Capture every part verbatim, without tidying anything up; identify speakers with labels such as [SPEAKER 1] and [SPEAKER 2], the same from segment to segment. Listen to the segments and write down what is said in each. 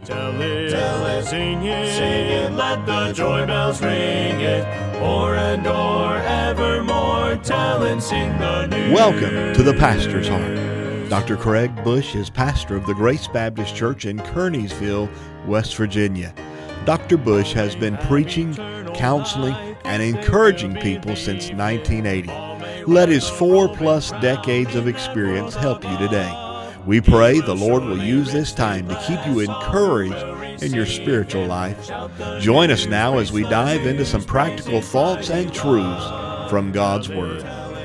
[SPEAKER 1] Tell it, tell it, sing it, sing it, let the joy bells ring it, o'er and o'er evermore, tell and sing the news.
[SPEAKER 2] Welcome to the Pastor's Heart. Doctor Craig Bush is pastor of the Grace Baptist Church in Kearneysville, West Virginia. Doctor Bush has been preaching, counseling, and encouraging people since nineteen eighty. Let his four-plus decades of experience help you today. We pray the Lord will use this time to keep you encouraged in your spiritual life. Join us now as we dive into some practical thoughts and truths from God's Word.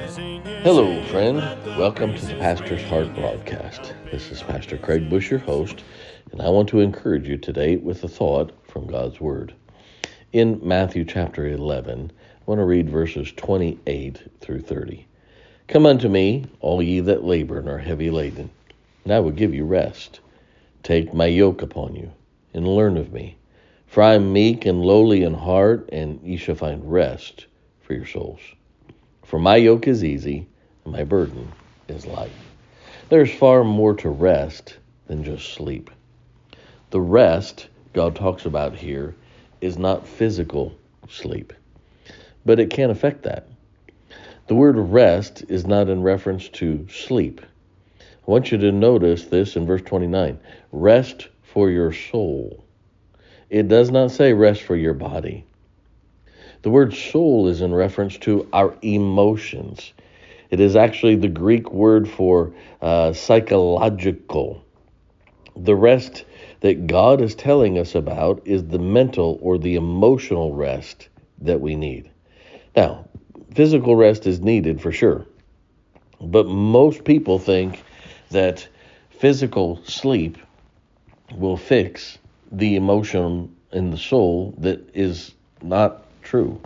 [SPEAKER 3] Hello, friend. Welcome to the Pastor's Heart broadcast. This is Pastor Craig Bush, your host, and I want to encourage you today with a thought from God's Word. In Matthew chapter eleven, I want to read verses twenty-eight through thirty. Come unto me, all ye that labor and are heavy laden, and I will give you rest. Take my yoke upon you, and learn of me. For I am meek and lowly in heart, and ye shall find rest for your souls. For my yoke is easy, and my burden is light. There's far more to rest than just sleep. The rest God talks about here is not physical sleep, but it can affect that. The word rest is not in reference to sleep. I want you to notice this in verse twenty-nine. Rest for your soul. It does not say rest for your body. The word soul is in reference to our emotions. It is actually the Greek word for uh, psychological. The rest that God is telling us about is the mental or the emotional rest that we need. Now, physical rest is needed for sure, but most people think that physical sleep will fix the emotion in the soul that is not true.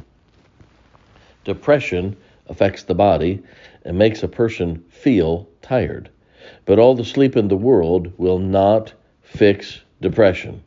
[SPEAKER 3] Depression affects the body and makes a person feel tired, but all the sleep in the world will not fix depression.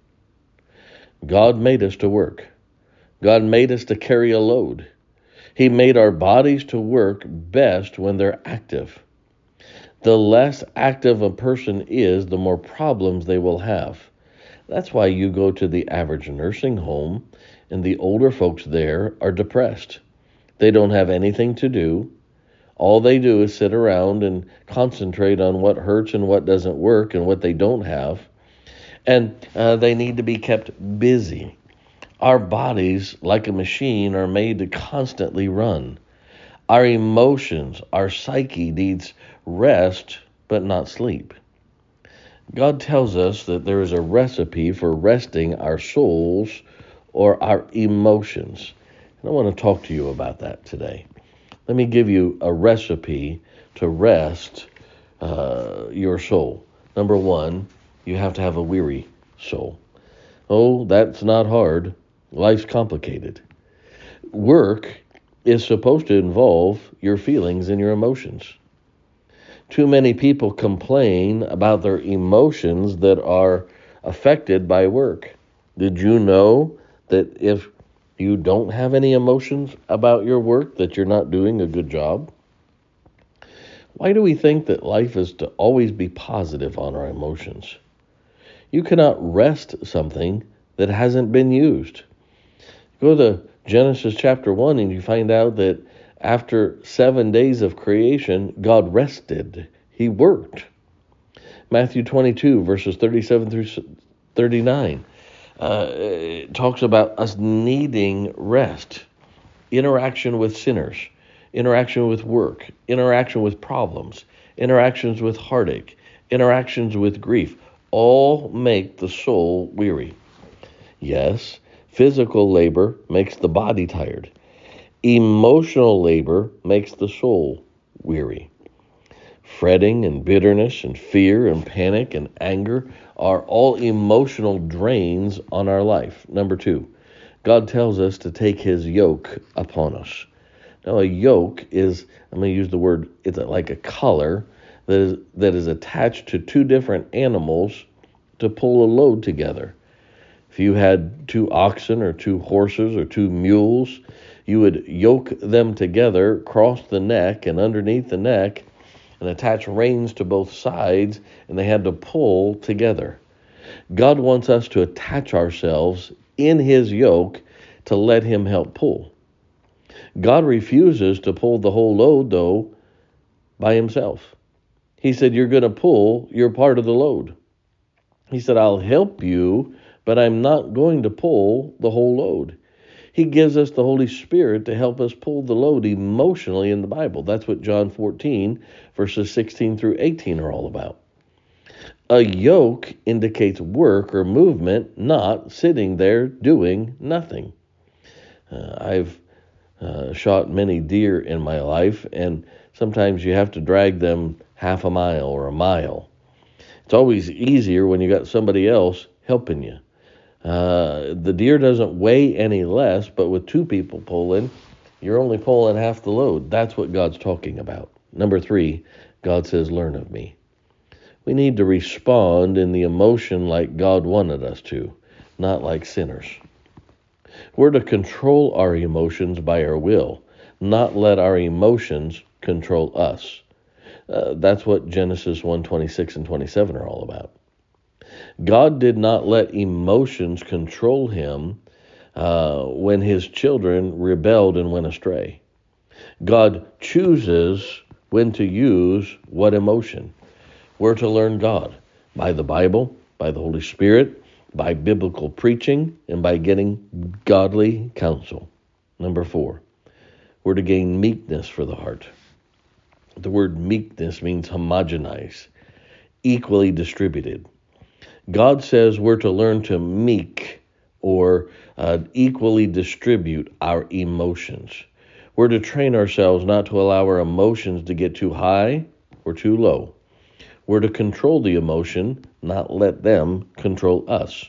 [SPEAKER 3] God made us to work. God made us to carry a load. He made our bodies to work best when they're active. The less active a person is, the more problems they will have. That's why you go to the average nursing home, and the older folks there are depressed. They don't have anything to do. All they do is sit around and concentrate on what hurts and what doesn't work and what they don't have. And uh, they need to be kept busy. Our bodies, like a machine, are made to constantly run. Our emotions, our psyche needs rest, but not sleep. God tells us that there is a recipe for resting our souls or our emotions. And I want to talk to you about that today. Let me give you a recipe to rest uh, your soul. Number one, you have to have a weary soul. Oh, that's not hard. Life's complicated. Work is supposed to involve your feelings and your emotions. Too many people complain about their emotions that are affected by work. Did you know that if you don't have any emotions about your work, that you're not doing a good job? Why do we think that life is to always be positive on our emotions? You cannot rest something that hasn't been used. Go to Genesis chapter one and you find out that after seven days of creation, God rested. He worked. Matthew twenty-two, verses thirty-seven through thirty-nine, uh, it talks about us needing rest, interaction with sinners, interaction with work, interaction with problems, interactions with heartache, interactions with grief, all make the soul weary. Yes, physical labor makes the body tired. Emotional labor makes the soul weary. Fretting and bitterness and fear and panic and anger are all emotional drains on our life. Number two, God tells us to take his yoke upon us. Now, a yoke is, I'm going to use the word, it's like a collar that is, that is attached to two different animals to pull a load together. If you had two oxen or two horses or two mules, you would yoke them together, cross the neck and underneath the neck, and attach reins to both sides, and they had to pull together. God wants us to attach ourselves in his yoke to let him help pull. God refuses to pull the whole load, though, by himself. He said, you're going to pull, you're part of the load. He said, I'll help you, but I'm not going to pull the whole load. He gives us the Holy Spirit to help us pull the load emotionally in the Bible. That's what John fourteen, verses sixteen through eighteen are all about. A yoke indicates work or movement, not sitting there doing nothing. Uh, I've uh, shot many deer in my life, and sometimes you have to drag them half a mile or a mile. It's always easier when you got somebody else helping you. Uh, the deer doesn't weigh any less, but with two people pulling, you're only pulling half the load. That's what God's talking about. Number three, God says, learn of me. We need to respond in the emotion like God wanted us to, not like sinners. We're to control our emotions by our will, not let our emotions control us. Uh, that's what Genesis one twenty-six and twenty-seven are all about. God did not let emotions control him uh, when his children rebelled and went astray. God chooses when to use what emotion. We're to learn God by the Bible, by the Holy Spirit, by biblical preaching, and by getting godly counsel. Number four, we're to gain meekness for the heart. The word meekness means homogenize, equally distributed. God says we're to learn to meek or uh, equally distribute our emotions. We're to train ourselves not to allow our emotions to get too high or too low. We're to control the emotion, not let them control us.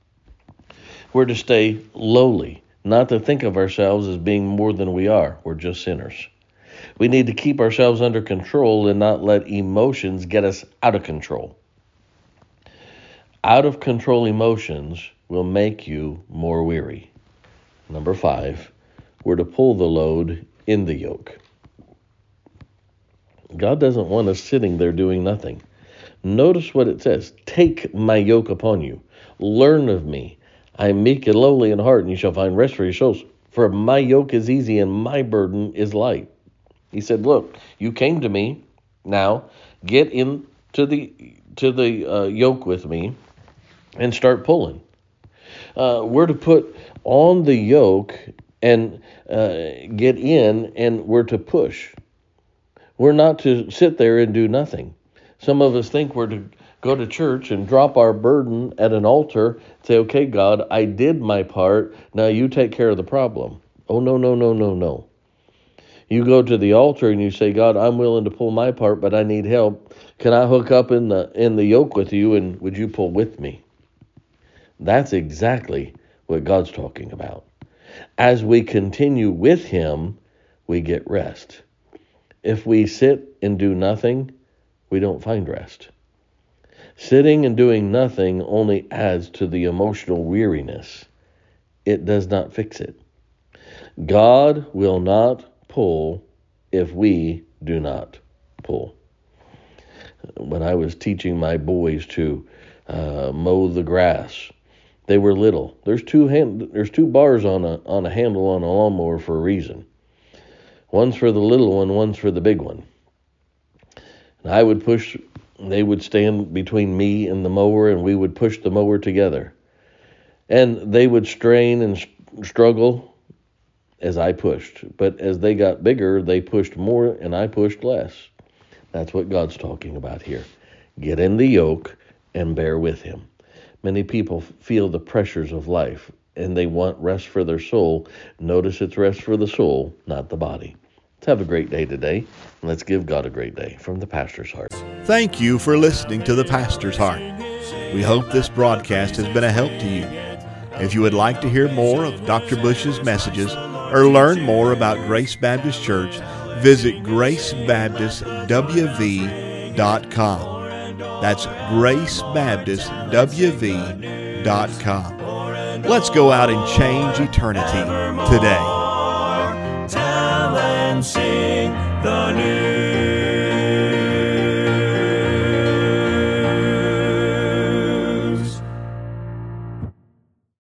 [SPEAKER 3] We're to stay lowly, not to think of ourselves as being more than we are. We're just sinners. We need to keep ourselves under control and not let emotions get us out of control. Out of control emotions will make you more weary. Number five, we're to pull the load in the yoke. God doesn't want us sitting there doing nothing. Notice what it says. Take my yoke upon you. Learn of me. I am meek and lowly in heart, and you shall find rest for your souls. For my yoke is easy and my burden is light. He said, look, you came to me. Now get into the, to the uh, yoke with me and start pulling. Uh, we're to put on the yoke and uh, get in, and we're to push. We're not to sit there and do nothing. Some of us think we're to go to church and drop our burden at an altar, say, okay, God, I did my part. Now you take care of the problem. Oh, no, no, no, no, no. You go to the altar and you say, God, I'm willing to pull my part, but I need help. Can I hook up in the in the yoke with you, and would you pull with me? That's exactly what God's talking about. As we continue with him, we get rest. If we sit and do nothing, we don't find rest. Sitting and doing nothing only adds to the emotional weariness. It does not fix it. God will not pull if we do not pull. When I was teaching my boys to uh, mow the grass, they were little. There's two hand, there's two bars on a on a handle on a lawnmower for a reason. One's for the little one, one's for the big one. And I would push, they would stand between me and the mower, and we would push the mower together. And they would strain and struggle as I pushed. But as they got bigger, they pushed more and I pushed less. That's what God's talking about here. Get in the yoke and bear with him. Many people feel the pressures of life and they want rest for their soul. Notice it's rest for the soul, not the body. Let's have a great day today, and let's give God a great day from the Pastor's Heart.
[SPEAKER 2] Thank you for listening to the Pastor's Heart. We hope this broadcast has been a help to you. If you would like to hear more of Doctor Bush's messages or learn more about Grace Baptist Church, visit grace baptist w v dot com. That's grace baptist w v dot com. Let's go out and change eternity today.
[SPEAKER 1] Tell and sing the news.